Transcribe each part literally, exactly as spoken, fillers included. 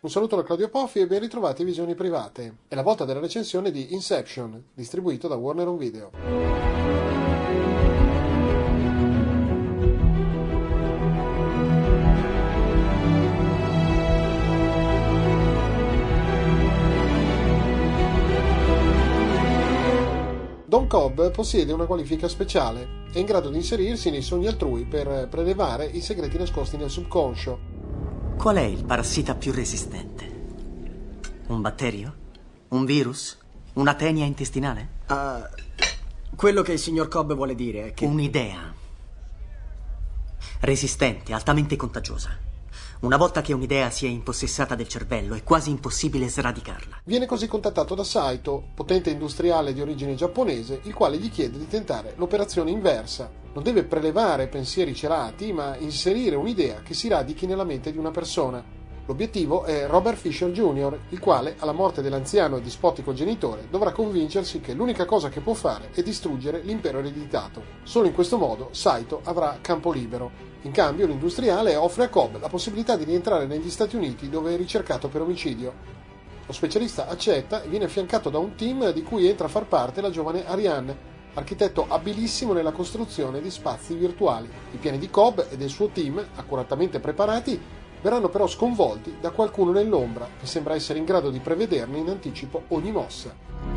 Un saluto da Claudio Poffi e ben ritrovati a Visioni Private. È la volta della recensione di Inception, distribuito da Warner Home Video. Don Cobb possiede una qualifica speciale, è in grado di inserirsi nei sogni altrui per prelevare i segreti nascosti nel subconscio. Qual è il parassita più resistente? Un batterio? Un virus? Una tenia intestinale? Uh, quello che il signor Cobb vuole dire è che... Un'idea. Resistente, altamente contagiosa. Una volta che un'idea si è impossessata del cervello, è quasi impossibile sradicarla. Viene così contattato da Saito, potente industriale di origine giapponese, il quale gli chiede di tentare l'operazione inversa. Non deve prelevare pensieri celati, ma inserire un'idea che si radichi nella mente di una persona. L'obiettivo è Robert Fisher junior, il quale, alla morte dell'anziano e dispotico genitore, dovrà convincersi che l'unica cosa che può fare è distruggere l'impero ereditato. Solo in questo modo Saito avrà campo libero. In cambio, l'industriale offre a Cobb la possibilità di rientrare negli Stati Uniti, dove è ricercato per omicidio. Lo specialista accetta e viene affiancato da un team di cui entra a far parte la giovane Ariane, architetto abilissimo nella costruzione di spazi virtuali. I piani di Cobb e del suo team, accuratamente preparati, verranno però sconvolti da qualcuno nell'ombra che sembra essere in grado di prevederne in anticipo ogni mossa.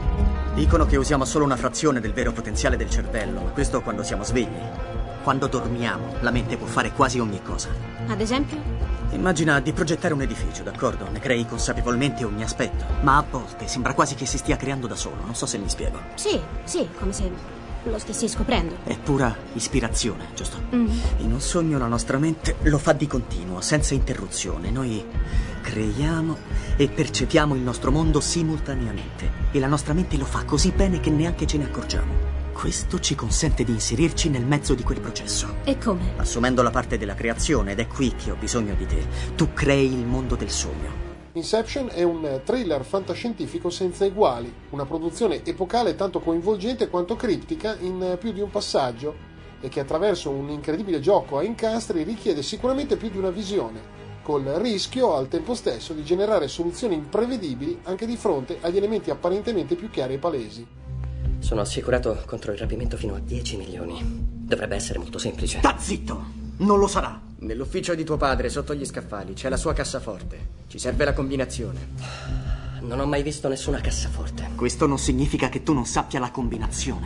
Dicono che usiamo solo una frazione del vero potenziale del cervello, ma questo quando siamo svegli. Quando dormiamo, la mente può fare quasi ogni cosa. Ad esempio? Immagina di progettare un edificio, d'accordo? Ne crei consapevolmente ogni aspetto, ma a volte sembra quasi che si stia creando da solo, non so se mi spiego. Sì, sì, come se lo stessi scoprendo. È pura ispirazione, giusto? Mm. In un sogno la nostra mente lo fa di continuo, senza interruzione. Noi creiamo e percepiamo il nostro mondo simultaneamente e la nostra mente lo fa così bene che neanche ce ne accorgiamo. Questo ci consente di inserirci nel mezzo di quel processo. E come? Assumendo la parte della creazione, ed è qui che ho bisogno di te. Tu crei il mondo del sogno. Inception è un thriller fantascientifico senza eguali, una produzione epocale tanto coinvolgente quanto criptica in più di un passaggio e che attraverso un incredibile gioco a incastri richiede sicuramente più di una visione, col rischio al tempo stesso di generare soluzioni imprevedibili anche di fronte agli elementi apparentemente più chiari e palesi. Sono assicurato contro il rapimento fino a dieci milioni. Dovrebbe essere molto semplice. Sta zitto! Non lo sarà. Nell'ufficio di tuo padre, sotto gli scaffali, c'è la sua cassaforte. Ci serve la combinazione. Non ho mai visto nessuna cassaforte. Questo non significa che tu non sappia la combinazione.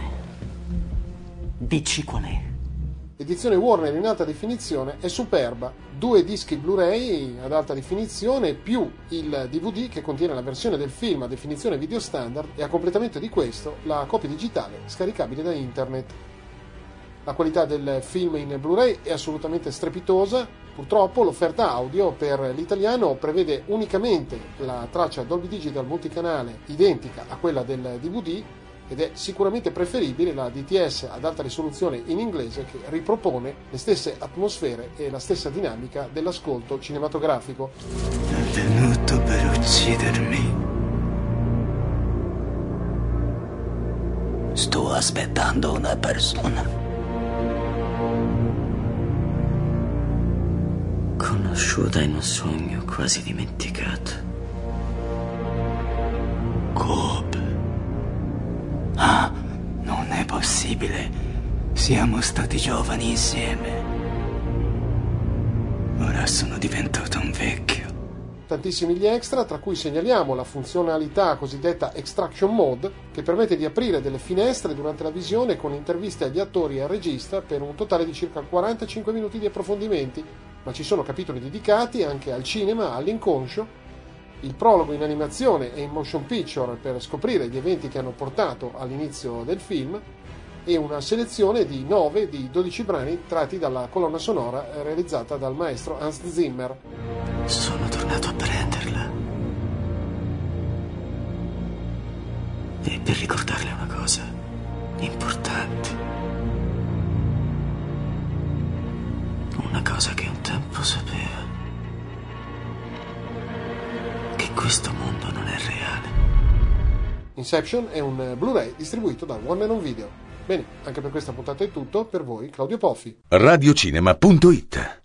Dici qual è. L'edizione Warner in alta definizione è superba. Due dischi Blu-ray ad alta definizione più il D V D che contiene la versione del film a definizione video standard e a completamento di questo la copia digitale scaricabile da internet. La qualità del film in Blu-ray è assolutamente strepitosa. Purtroppo l'offerta audio per l'italiano prevede unicamente la traccia Dolby Digital multicanale identica a quella del D V D ed è sicuramente preferibile la D T S ad alta risoluzione in inglese che ripropone le stesse atmosfere e la stessa dinamica dell'ascolto cinematografico. È venuto per uccidermi. Sto aspettando una persona. Conosciuta in un sogno quasi dimenticato. Cobb. Ah, non è possibile. Siamo stati giovani insieme. Ora sono diventato un vecchio. Tantissimi gli extra, tra cui segnaliamo la funzionalità cosiddetta Extraction Mode, che permette di aprire delle finestre durante la visione con interviste agli attori e al regista per un totale di circa quarantacinque minuti di approfondimenti, ma ci sono capitoli dedicati anche al cinema, all'inconscio, il prologo in animazione e in motion picture per scoprire gli eventi che hanno portato all'inizio del film e una selezione di nove di dodici brani tratti dalla colonna sonora realizzata dal maestro Hans Zimmer. Sono tornato a prenderla. E per ricordarle una cosa importante. Una cosa che un tempo sapeva. Che questo mondo non è reale. Inception è un Blu-ray distribuito da Warner Home Video. Bene, anche per questa puntata è tutto. Per voi, Claudio Poffi. radiocinema punto it